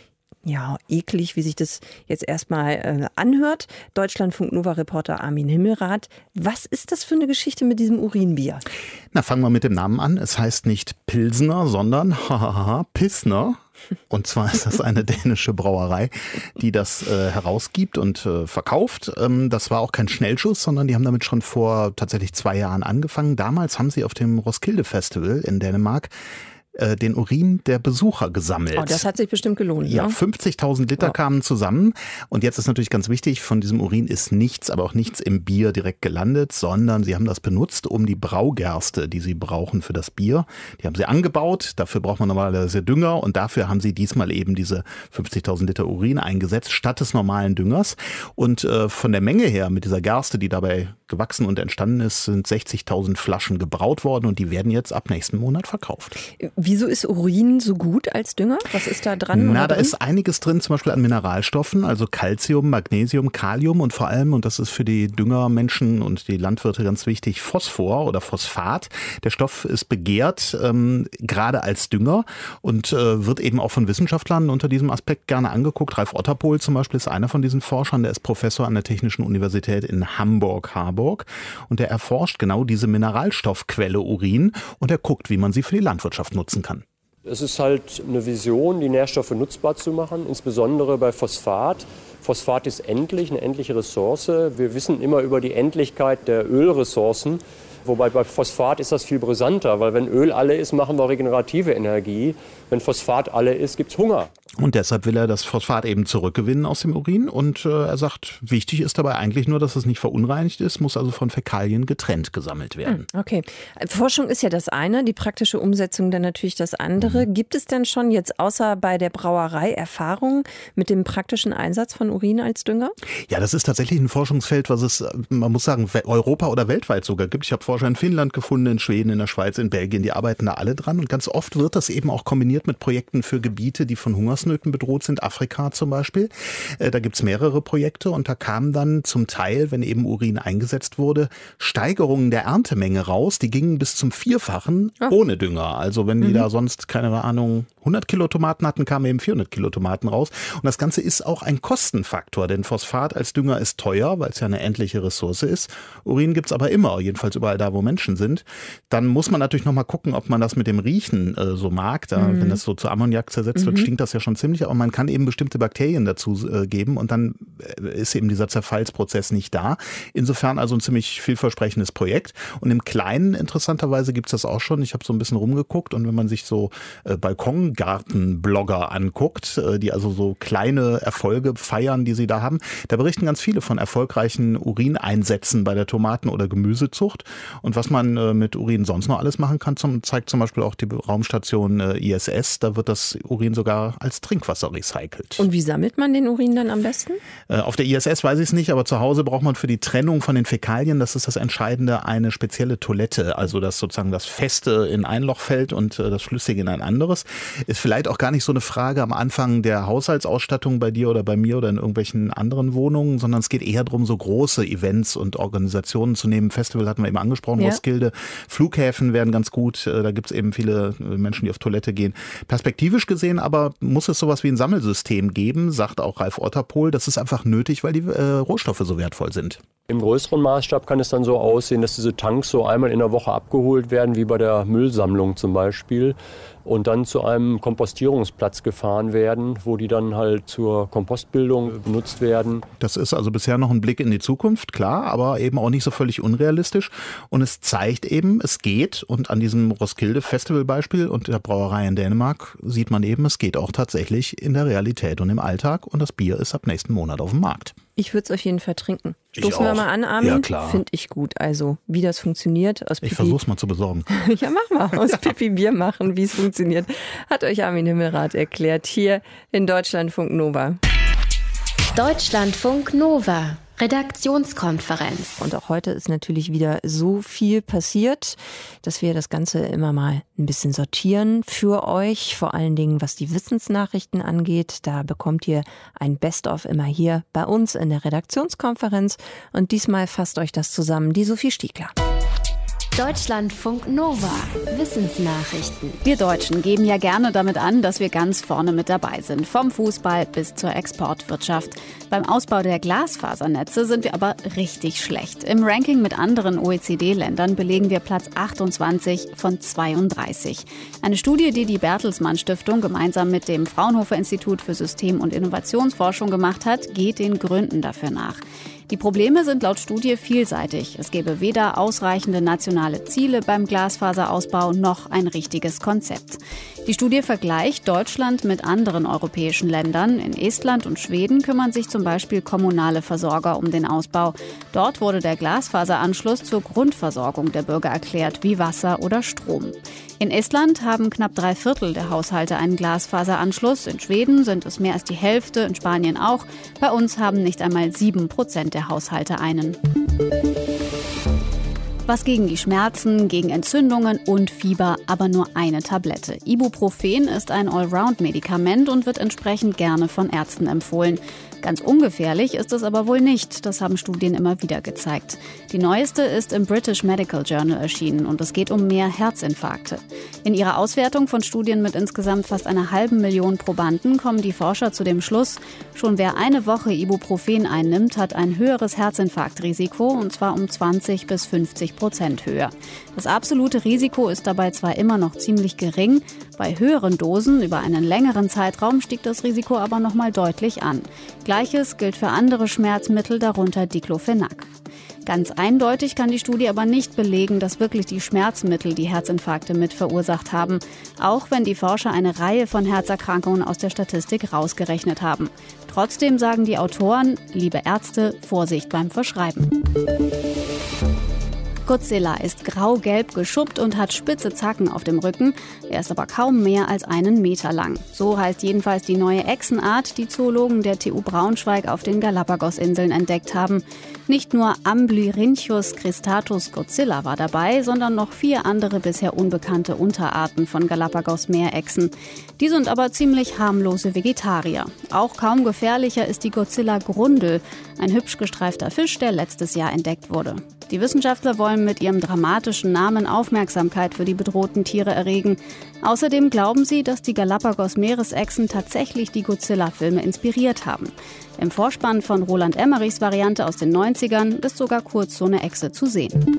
eklig, wie sich das jetzt erstmal anhört. Deutschlandfunk-Nova-Reporter Armin Himmelrath. Was ist das für eine Geschichte mit diesem Urinbier? Na, fangen wir mit dem Namen an. Es heißt nicht Pilsner, sondern Pissner. Und zwar ist das eine dänische Brauerei, die das herausgibt und verkauft. Das war auch kein Schnellschuss, sondern die haben damit schon vor tatsächlich 2 Jahren angefangen. Damals haben sie auf dem Roskilde Festival in Dänemark den Urin der Besucher gesammelt. Oh, das hat sich bestimmt gelohnt. Ja, ne? 50.000 Liter kamen zusammen. Und jetzt ist natürlich ganz wichtig, von diesem Urin ist nichts, aber auch nichts im Bier direkt gelandet, sondern sie haben das benutzt, um die Braugerste, die sie brauchen für das Bier, die haben sie angebaut. Dafür braucht man normalerweise Dünger und dafür haben sie diesmal eben diese 50.000 Liter Urin eingesetzt, statt des normalen Düngers. Und von der Menge her, mit dieser Gerste, die dabei gewachsen und entstanden ist, sind 60.000 Flaschen gebraut worden und die werden jetzt ab nächsten Monat verkauft. Wieso ist Urin so gut als Dünger? Was ist da dran? Da ist einiges drin, zum Beispiel an Mineralstoffen, also Calcium, Magnesium, Kalium und vor allem, und das ist für die Düngermenschen und die Landwirte ganz wichtig, Phosphor oder Phosphat. Der Stoff ist begehrt, gerade als Dünger und wird eben auch von Wissenschaftlern unter diesem Aspekt gerne angeguckt. Ralf Otterpohl zum Beispiel ist einer von diesen Forschern, der ist Professor an der Technischen Universität in Hamburg-Harburg und der erforscht genau diese Mineralstoffquelle Urin und er guckt, wie man sie für die Landwirtschaft nutzen kann. Es ist halt eine Vision, die Nährstoffe nutzbar zu machen, insbesondere bei Phosphat. Phosphat ist endlich, eine endliche Ressource. Wir wissen immer über die Endlichkeit der Ölressourcen. Wobei bei Phosphat ist das viel brisanter, weil wenn Öl alle ist, machen wir regenerative Energie. Wenn Phosphat alle ist, gibt es Hunger. Und deshalb will er das Phosphat eben zurückgewinnen aus dem Urin. Und er sagt, wichtig ist dabei eigentlich nur, dass es nicht verunreinigt ist, muss also von Fäkalien getrennt gesammelt werden. Okay. Forschung ist ja das eine, die praktische Umsetzung dann natürlich das andere. Gibt es denn schon jetzt außer bei der Brauerei Erfahrungen mit dem praktischen Einsatz von Urin als Dünger? Ja, das ist tatsächlich ein Forschungsfeld, was es, man muss sagen, Europa oder weltweit sogar gibt. Ich habe Forscher in Finnland gefunden, in Schweden, in der Schweiz, in Belgien, die arbeiten da alle dran. Und ganz oft wird das eben auch kombiniert mit Projekten für Gebiete, die von Hungersnöten bedroht sind, Afrika zum Beispiel. Da gibt's mehrere Projekte und da kamen dann zum Teil, wenn eben Urin eingesetzt wurde, Steigerungen der Erntemenge raus. Die gingen bis zum 4-fachen ohne Dünger. Also wenn die da sonst, keine Ahnung, 100 Kilo Tomaten hatten, kamen eben 400 Kilo Tomaten raus. Und das Ganze ist auch ein Kostenfaktor, denn Phosphat als Dünger ist teuer, weil es ja eine endliche Ressource ist. Urin gibt's aber immer, jedenfalls überall da, wo Menschen sind. Dann muss man natürlich nochmal gucken, ob man das mit dem Riechen so mag. Wenn das so zu Ammoniak zersetzt wird, stinkt das ja schon ziemlich. Aber man kann eben bestimmte Bakterien dazu geben und dann ist eben dieser Zerfallsprozess nicht da. Insofern also ein ziemlich vielversprechendes Projekt. Und im Kleinen, interessanterweise, gibt's das auch schon. Ich habe so ein bisschen rumgeguckt und wenn man sich so Balkongarten-Blogger anguckt, die also so kleine Erfolge feiern, die sie da haben, da berichten ganz viele von erfolgreichen Urineinsätzen bei der Tomaten- oder Gemüsezucht. Und was man mit Urin sonst noch alles machen kann, zeigt zum Beispiel auch die Raumstation ISS. Da wird das Urin sogar als Trinkwasser recycelt. Und wie sammelt man den Urin dann am besten? Auf der ISS weiß ich es nicht, aber zu Hause braucht man für die Trennung von den Fäkalien, das ist das Entscheidende, eine spezielle Toilette. Also dass sozusagen das Feste in ein Loch fällt und das Flüssige in ein anderes. Ist vielleicht auch gar nicht so eine Frage am Anfang der Haushaltsausstattung bei dir oder bei mir oder in irgendwelchen anderen Wohnungen, sondern es geht eher darum, so große Events und Organisationen zu nehmen. Festival hatten wir eben angesprochen, Roskilde. Flughäfen werden ganz gut. Da gibt es eben viele Menschen, die auf Toilette gehen. Perspektivisch gesehen aber muss es sowas wie ein Sammelsystem geben, sagt auch Ralf Otterpohl. Das ist einfach nötig, weil die Rohstoffe so wertvoll sind. Im größeren Maßstab kann es dann so aussehen, dass diese Tanks so einmal in der Woche abgeholt werden, wie bei der Müllsammlung zum Beispiel, und dann zu einem Kompostierungsplatz gefahren werden, wo die dann halt zur Kompostbildung benutzt werden. Das ist also bisher noch ein Blick in die Zukunft, klar, aber eben auch nicht so völlig unrealistisch. Und es zeigt eben, es geht. Und an diesem Roskilde-Festival-Beispiel und der Brauerei in Dänemark sieht man eben, es geht auch tatsächlich in der Realität und im Alltag. Und das Bier ist ab nächsten Monat auf dem Markt. Ich würde es auf jeden Fall trinken. Stoßen wir mal an, Armin? Ja, klar. Finde ich gut. Also, wie das funktioniert. Aus Pipi. Ich versuch's mal zu besorgen. Ja, mach mal. Aus Pipi Bier machen, wie es funktioniert. Hat euch Armin Himmelrath erklärt. Hier in Deutschlandfunk Nova. Deutschlandfunk Nova. Redaktionskonferenz. Und auch heute ist natürlich wieder so viel passiert, dass wir das Ganze immer mal ein bisschen sortieren für euch. Vor allen Dingen, was die Wissensnachrichten angeht. Da bekommt ihr ein Best-of immer hier bei uns in der Redaktionskonferenz. Und diesmal fasst euch das zusammen, die Sophie Stiegler. Deutschlandfunk Nova. Wissensnachrichten. Wir Deutschen geben ja gerne damit an, dass wir ganz vorne mit dabei sind. Vom Fußball bis zur Exportwirtschaft. Beim Ausbau der Glasfasernetze sind wir aber richtig schlecht. Im Ranking mit anderen OECD-Ländern belegen wir Platz 28 von 32. Eine Studie, die die Bertelsmann Stiftung gemeinsam mit dem Fraunhofer Institut für System- und Innovationsforschung gemacht hat, geht den Gründen dafür nach. Die Probleme sind laut Studie vielseitig. Es gäbe weder ausreichende nationale Ziele beim Glasfaserausbau noch ein richtiges Konzept. Die Studie vergleicht Deutschland mit anderen europäischen Ländern. In Estland und Schweden kümmern sich zum Beispiel kommunale Versorger um den Ausbau. Dort wurde der Glasfaseranschluss zur Grundversorgung der Bürger erklärt, wie Wasser oder Strom. In Estland haben knapp 3/4 der Haushalte einen Glasfaseranschluss. In Schweden sind es mehr als die Hälfte, in Spanien auch. Bei uns haben nicht einmal 7% der Haushalte einen. Was gegen die Schmerzen, gegen Entzündungen und Fieber, aber nur eine Tablette. Ibuprofen ist ein Allround-Medikament und wird entsprechend gerne von Ärzten empfohlen. Ganz ungefährlich ist es aber wohl nicht, das haben Studien immer wieder gezeigt. Die neueste ist im British Medical Journal erschienen und es geht um mehr Herzinfarkte. In ihrer Auswertung von Studien mit insgesamt fast 500.000 Probanden kommen die Forscher zu dem Schluss, schon wer eine Woche Ibuprofen einnimmt, hat ein höheres Herzinfarktrisiko und zwar um 20-50% höher. Das absolute Risiko ist dabei zwar immer noch ziemlich gering, bei höheren Dosen über einen längeren Zeitraum stieg das Risiko aber nochmal deutlich an. Gleiches gilt für andere Schmerzmittel, darunter Diclofenac. Ganz eindeutig kann die Studie aber nicht belegen, dass wirklich die Schmerzmittel die Herzinfarkte mit verursacht haben, auch wenn die Forscher eine Reihe von Herzerkrankungen aus der Statistik rausgerechnet haben. Trotzdem sagen die Autoren, liebe Ärzte, Vorsicht beim Verschreiben. Godzilla ist grau-gelb geschuppt und hat spitze Zacken auf dem Rücken. Er ist aber kaum mehr als 1 Meter lang. So heißt jedenfalls die neue Echsenart, die Zoologen der TU Braunschweig auf den Galapagos-Inseln entdeckt haben. Nicht nur Amblyrhynchus cristatus Godzilla war dabei, sondern noch 4 andere bisher unbekannte Unterarten von Galapagos-Meerechsen. Die sind aber ziemlich harmlose Vegetarier. Auch kaum gefährlicher ist die Godzilla-Grundel, ein hübsch gestreifter Fisch, der letztes Jahr entdeckt wurde. Die Wissenschaftler wollen mit ihrem dramatischen Namen Aufmerksamkeit für die bedrohten Tiere erregen. Außerdem glauben sie, dass die Galapagos-Meeresechsen tatsächlich die Godzilla-Filme inspiriert haben. Im Vorspann von Roland Emmerichs Variante aus den 90ern ist sogar kurz so eine Echse zu sehen.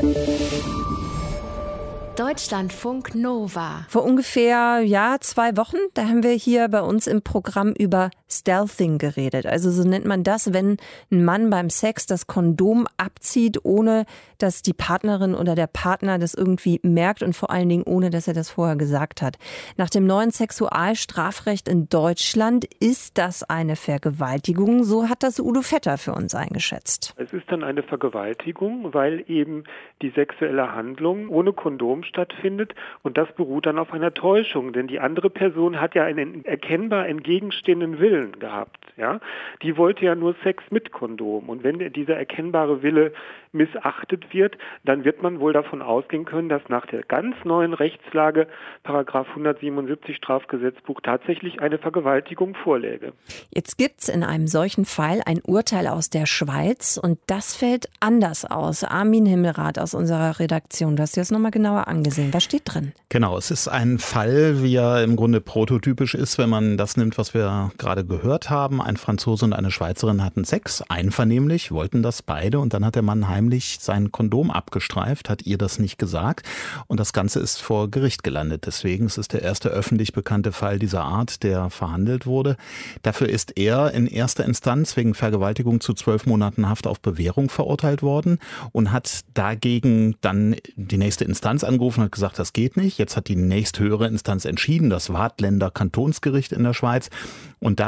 Deutschlandfunk Nova. Vor ungefähr 2 Wochen, da haben wir hier bei uns im Programm über Stealthing geredet. Also so nennt man das, wenn ein Mann beim Sex das Kondom abzieht, ohne dass die Partnerin oder der Partner das irgendwie merkt und vor allen Dingen ohne, dass er das vorher gesagt hat. Nach dem neuen Sexualstrafrecht in Deutschland ist das eine Vergewaltigung. So hat das Udo Vetter für uns eingeschätzt. Es ist dann eine Vergewaltigung, weil eben die sexuelle Handlung ohne Kondom stattfindet und das beruht dann auf einer Täuschung, denn die andere Person hat ja einen erkennbar entgegenstehenden Willen gehabt. Ja? Die wollte ja nur Sex mit Kondom und wenn dieser erkennbare Wille missachtet wird, dann wird man wohl davon ausgehen können, dass nach der ganz neuen Rechtslage, Paragraph 177 Strafgesetzbuch, tatsächlich eine Vergewaltigung vorläge. Jetzt gibt's in einem solchen Fall ein Urteil aus der Schweiz und das fällt anders aus. Armin Himmelrath aus unserer Redaktion, du hast dir das nochmal genauer angesehen. Was steht drin? Genau, es ist ein Fall, wie er im Grunde prototypisch ist, wenn man das nimmt, was wir gerade gehört haben. Ein Franzose und eine Schweizerin hatten Sex, einvernehmlich, wollten das beide und dann hat der Mann heimlich sein Kondom abgestreift, hat ihr das nicht gesagt und das Ganze ist vor Gericht gelandet. Deswegen ist es der erste öffentlich bekannte Fall dieser Art, der verhandelt wurde. Dafür ist er in erster Instanz wegen Vergewaltigung zu 12 Monaten Haft auf Bewährung verurteilt worden und hat dagegen dann die nächste Instanz angerufen und hat gesagt, das geht nicht. Jetzt hat die nächsthöhere Instanz entschieden, das Waadtländer Kantonsgericht in der Schweiz. Und da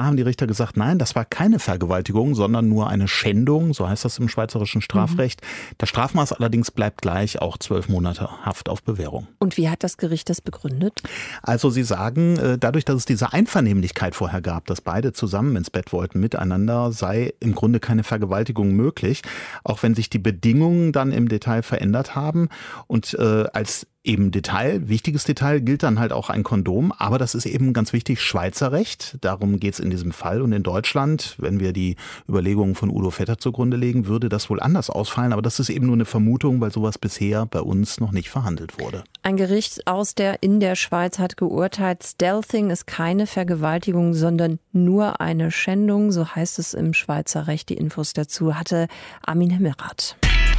haben die Richter gesagt, nein, das war keine Vergewaltigung, sondern nur eine Schändung, so heißt das im schweizerischen Strafrecht. Das Strafmaß allerdings bleibt gleich, auch 12 Monate Haft auf Bewährung. Und wie hat das Gericht das begründet? Also sie sagen, dadurch, dass es diese Einvernehmlichkeit vorher gab, dass beide zusammen ins Bett wollten miteinander, sei im Grunde keine Vergewaltigung möglich, auch wenn sich die Bedingungen dann im Detail verändert haben. Und als eben wichtiges Detail gilt dann halt auch ein Kondom, aber das ist eben ganz wichtig, Schweizer Recht, darum geht es in diesem Fall. Und in Deutschland, wenn wir die Überlegungen von Udo Vetter zugrunde legen, würde das wohl anders ausfallen, aber das ist eben nur eine Vermutung, weil sowas bisher bei uns noch nicht verhandelt wurde. Ein Gericht in der Schweiz hat geurteilt, Stealthing ist keine Vergewaltigung, sondern nur eine Schändung, so heißt es im Schweizer Recht. Die Infos dazu hatte Armin Himmelrath.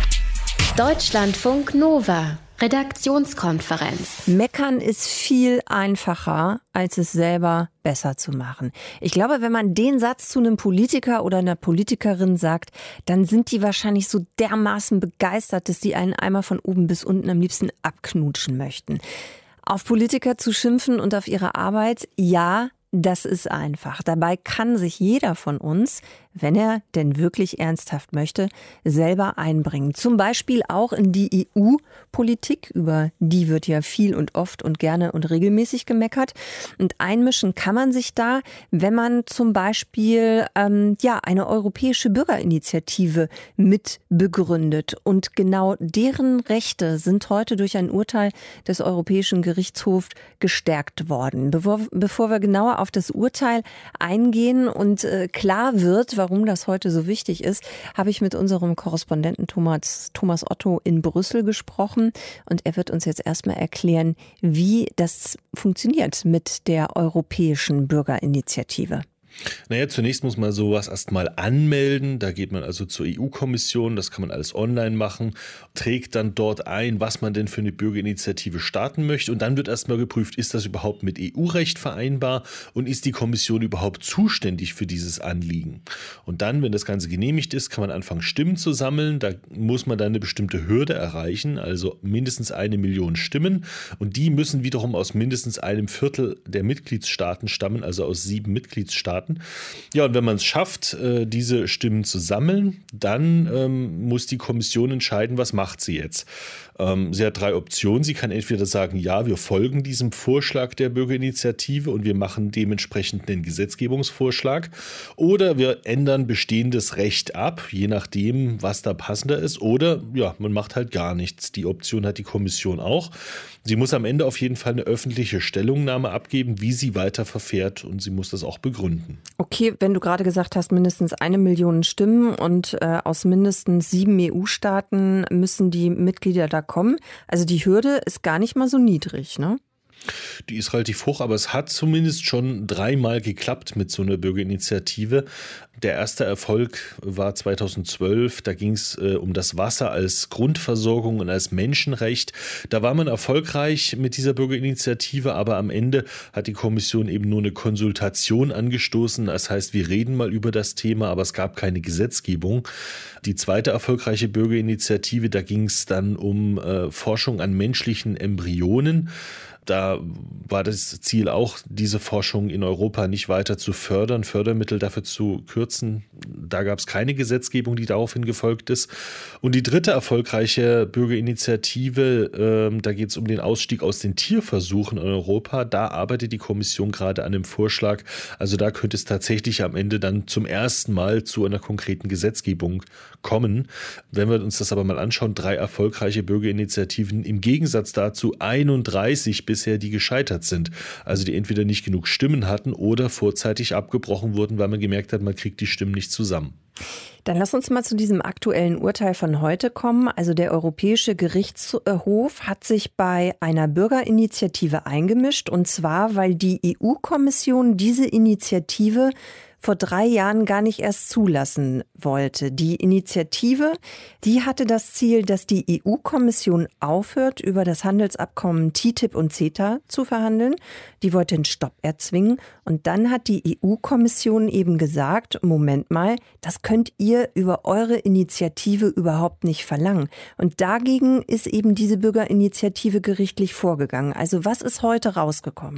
Deutschlandfunk Nova. Redaktionskonferenz. Meckern ist viel einfacher, als es selber besser zu machen. Ich glaube, wenn man den Satz zu einem Politiker oder einer Politikerin sagt, dann sind die wahrscheinlich so dermaßen begeistert, dass die einen einmal von oben bis unten am liebsten abknutschen möchten. Auf Politiker zu schimpfen und auf ihre Arbeit, ja, das ist einfach. Dabei kann sich jeder von uns, wenn er denn wirklich ernsthaft möchte, selber einbringen. Zum Beispiel auch in die EU-Politik, über die wird ja viel und oft und gerne und regelmäßig gemeckert. Und einmischen kann man sich da, wenn man zum Beispiel eine europäische Bürgerinitiative mit begründet. Und genau deren Rechte sind heute durch ein Urteil des Europäischen Gerichtshofs gestärkt worden. Bevor wir genauer auf das Urteil eingehen und klar wird, warum das heute so wichtig ist, habe ich mit unserem Korrespondenten Thomas Otto in Brüssel gesprochen und er wird uns jetzt erstmal erklären, wie das funktioniert mit der Europäischen Bürgerinitiative. Naja, zunächst muss man sowas erstmal anmelden. Da geht man also zur EU-Kommission, das kann man alles online machen, trägt dann dort ein, was man denn für eine Bürgerinitiative starten möchte. Und dann wird erstmal geprüft, ist das überhaupt mit EU-Recht vereinbar und ist die Kommission überhaupt zuständig für dieses Anliegen. Und dann, wenn das Ganze genehmigt ist, kann man anfangen, Stimmen zu sammeln. Da muss man dann eine bestimmte Hürde erreichen, also mindestens 1 Million Stimmen. Und die müssen wiederum aus mindestens einem Viertel der Mitgliedstaaten stammen, also aus 7 Mitgliedstaaten. Ja, und wenn man es schafft, diese Stimmen zu sammeln, dann muss die Kommission entscheiden, was macht sie jetzt. Sie hat 3 Optionen. Sie kann entweder sagen, ja, wir folgen diesem Vorschlag der Bürgerinitiative und wir machen dementsprechend einen Gesetzgebungsvorschlag, oder wir ändern bestehendes Recht ab, je nachdem, was da passender ist, oder ja, man macht halt gar nichts. Die Option hat die Kommission auch. Sie muss am Ende auf jeden Fall eine öffentliche Stellungnahme abgeben, wie sie weiter verfährt, und sie muss das auch begründen. Okay, wenn du gerade gesagt hast, mindestens 1 Million Stimmen und aus mindestens 7 EU-Staaten müssen die Mitglieder da kommen. Also die Hürde ist gar nicht mal so niedrig, ne? Die ist relativ hoch, aber es hat zumindest schon 3-mal geklappt mit so einer Bürgerinitiative. Der erste Erfolg war 2012, da ging es um das Wasser als Grundversorgung und als Menschenrecht. Da war man erfolgreich mit dieser Bürgerinitiative, aber am Ende hat die Kommission eben nur eine Konsultation angestoßen. Das heißt, wir reden mal über das Thema, aber es gab keine Gesetzgebung. Die zweite erfolgreiche Bürgerinitiative, da ging es dann um Forschung an menschlichen Embryonen. Da war das Ziel auch, diese Forschung in Europa nicht weiter zu fördern, Fördermittel dafür zu kürzen. Da gab es keine Gesetzgebung, die daraufhin gefolgt ist. Und die dritte erfolgreiche Bürgerinitiative, da geht es um den Ausstieg aus den Tierversuchen in Europa. Da arbeitet die Kommission gerade an einem Vorschlag. Also da könnte es tatsächlich am Ende dann zum ersten Mal zu einer konkreten Gesetzgebung kommen. Wenn wir uns das aber mal anschauen, 3 erfolgreiche Bürgerinitiativen, im Gegensatz dazu 31 bisher, die gescheitert sind. Also die entweder nicht genug Stimmen hatten oder vorzeitig abgebrochen wurden, weil man gemerkt hat, man kriegt die Stimmen nicht zusammen. Dann lass uns mal zu diesem aktuellen Urteil von heute kommen. Also der Europäische Gerichtshof hat sich bei einer Bürgerinitiative eingemischt, und zwar, weil die EU-Kommission diese Initiative vor 3 Jahren gar nicht erst zulassen wollte. Die Initiative, die hatte das Ziel, dass die EU-Kommission aufhört, über das Handelsabkommen TTIP und CETA zu verhandeln. Die wollte einen Stopp erzwingen. Und dann hat die EU-Kommission eben gesagt, Moment mal, das könnt ihr über eure Initiative überhaupt nicht verlangen. Und dagegen ist eben diese Bürgerinitiative gerichtlich vorgegangen. Also was ist heute rausgekommen?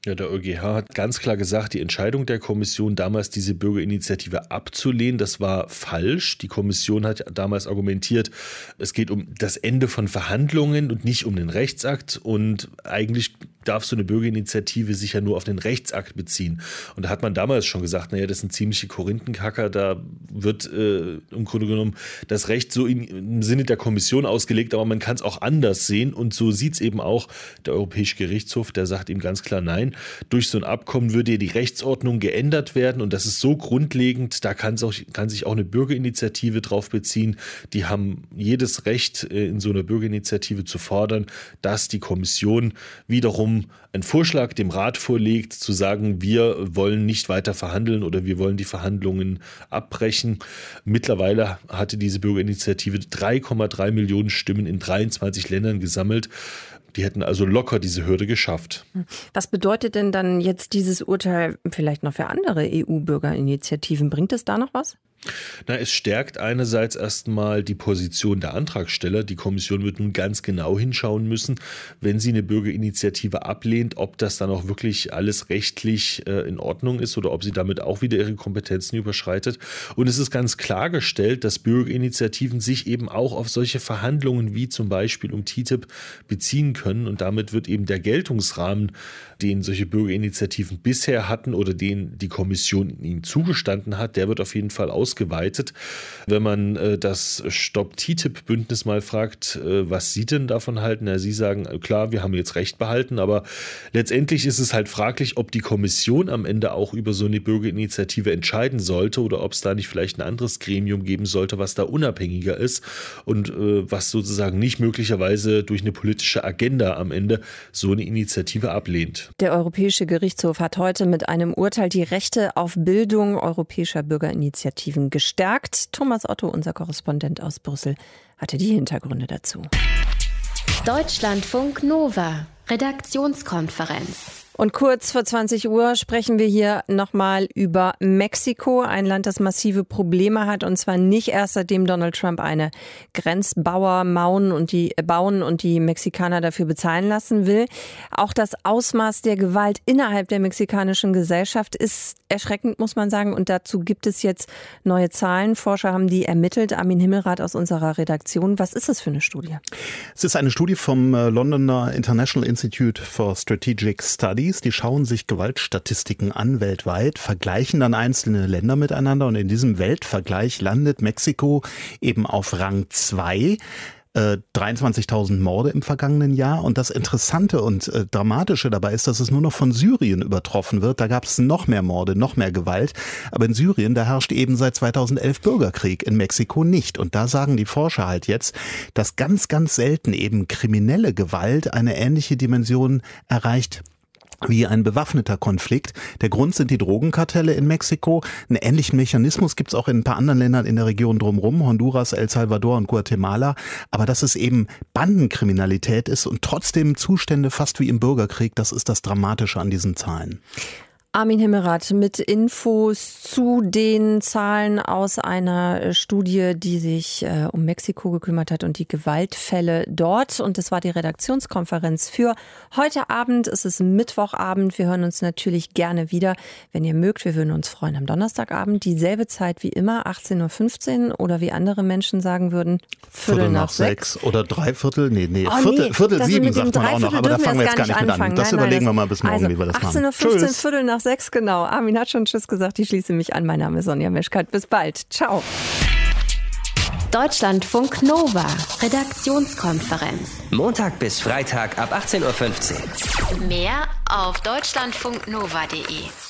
Ja, der EuGH hat ganz klar gesagt, die Entscheidung der Kommission, damals diese Bürgerinitiative abzulehnen, das war falsch. Die Kommission hat damals argumentiert, es geht um das Ende von Verhandlungen und nicht um den Rechtsakt. Und eigentlich darf so eine Bürgerinitiative sich ja nur auf den Rechtsakt beziehen. Und da hat man damals schon gesagt, naja, das sind ziemliche Korinthenkacker, da wird im Grunde genommen das Recht so im Sinne der Kommission ausgelegt, aber man kann es auch anders sehen. Und so sieht es eben auch der Europäische Gerichtshof, der sagt ihm ganz klar, nein, durch so ein Abkommen würde ja die Rechtsordnung geändert werden und das ist so grundlegend, da kann sich auch eine Bürgerinitiative drauf beziehen. Die haben jedes Recht, in so einer Bürgerinitiative zu fordern, dass die Kommission wiederum einen Vorschlag dem Rat vorlegt, zu sagen, wir wollen nicht weiter verhandeln oder wir wollen die Verhandlungen abbrechen. Mittlerweile hatte diese Bürgerinitiative 3,3 Millionen Stimmen in 23 Ländern gesammelt. Die hätten also locker diese Hürde geschafft. Was bedeutet denn dann jetzt dieses Urteil vielleicht noch für andere EU-Bürgerinitiativen? Bringt es da noch was? Na, es stärkt einerseits erstmal die Position der Antragsteller. Die Kommission wird nun ganz genau hinschauen müssen, wenn sie eine Bürgerinitiative ablehnt, ob das dann auch wirklich alles rechtlich in Ordnung ist oder ob sie damit auch wieder ihre Kompetenzen überschreitet. Und es ist ganz klargestellt, dass Bürgerinitiativen sich eben auch auf solche Verhandlungen wie zum Beispiel um TTIP beziehen können. Und damit wird eben der Geltungsrahmen, den solche Bürgerinitiativen bisher hatten oder den die Kommission ihnen zugestanden hat, der wird auf jeden Fall ausgeweitet. Wenn man das Stop-TTIP-Bündnis mal fragt, was sie denn davon halten, na, sie sagen, klar, wir haben jetzt Recht behalten, aber letztendlich ist es halt fraglich, ob die Kommission am Ende auch über so eine Bürgerinitiative entscheiden sollte oder ob es da nicht vielleicht ein anderes Gremium geben sollte, was da unabhängiger ist und was sozusagen nicht möglicherweise durch eine politische Agenda am Ende so eine Initiative ablehnt. Der Europäische Gerichtshof hat heute mit einem Urteil die Rechte auf Bildung europäischer Bürgerinitiativen gestärkt. Thomas Otto, unser Korrespondent aus Brüssel, hatte die Hintergründe dazu. Deutschlandfunk Nova, Redaktionskonferenz. Und kurz vor 20 Uhr sprechen wir hier nochmal über Mexiko, ein Land, das massive Probleme hat, und zwar nicht erst seitdem Donald Trump eine Grenzmauer bauen und die Mexikaner dafür bezahlen lassen will. Auch das Ausmaß der Gewalt innerhalb der mexikanischen Gesellschaft ist erschreckend, muss man sagen, und dazu gibt es jetzt neue Zahlen. Forscher haben die ermittelt. Armin Himmelrath aus unserer Redaktion. Was ist das für eine Studie? Es ist eine Studie vom Londoner International Institute for Strategic Studies. Die schauen sich Gewaltstatistiken an weltweit, vergleichen dann einzelne Länder miteinander und in diesem Weltvergleich landet Mexiko eben auf Rang 2. 23.000 Morde im vergangenen Jahr. Und das Interessante und Dramatische dabei ist, dass es nur noch von Syrien übertroffen wird. Da gab es noch mehr Morde, noch mehr Gewalt. Aber in Syrien, da herrscht eben seit 2011 Bürgerkrieg, in Mexiko nicht. Und da sagen die Forscher halt jetzt, dass ganz, ganz selten eben kriminelle Gewalt eine ähnliche Dimension erreicht wie ein bewaffneter Konflikt. Der Grund sind die Drogenkartelle in Mexiko. Einen ähnlichen Mechanismus gibt es auch in ein paar anderen Ländern in der Region drumherum, Honduras, El Salvador und Guatemala. Aber dass es eben Bandenkriminalität ist und trotzdem Zustände fast wie im Bürgerkrieg, das ist das Dramatische an diesen Zahlen. Armin Himmelrath mit Infos zu den Zahlen aus einer Studie, die sich um Mexiko gekümmert hat und die Gewaltfälle dort. Und das war die Redaktionskonferenz für heute Abend. Es ist Mittwochabend. Wir hören uns natürlich gerne wieder, wenn ihr mögt. Wir würden uns freuen am Donnerstagabend. Dieselbe Zeit wie immer, 18.15 Uhr oder wie andere Menschen sagen würden, Viertel nach 6. Oder Dreiviertel, Viertel 7 sagt man auch noch. Aber da fangen wir jetzt gar nicht mit an. Das überlegen wir mal bis morgen, wie wir das machen. 18.15 Uhr, Viertel nach 6, genau. Armin hat schon Tschüss gesagt, ich schließe mich an. Mein Name ist Sonja Meschkat. Bis bald. Ciao. Deutschlandfunk Nova, Redaktionskonferenz. Montag bis Freitag ab 18.15 Uhr. Mehr auf deutschlandfunknova.de.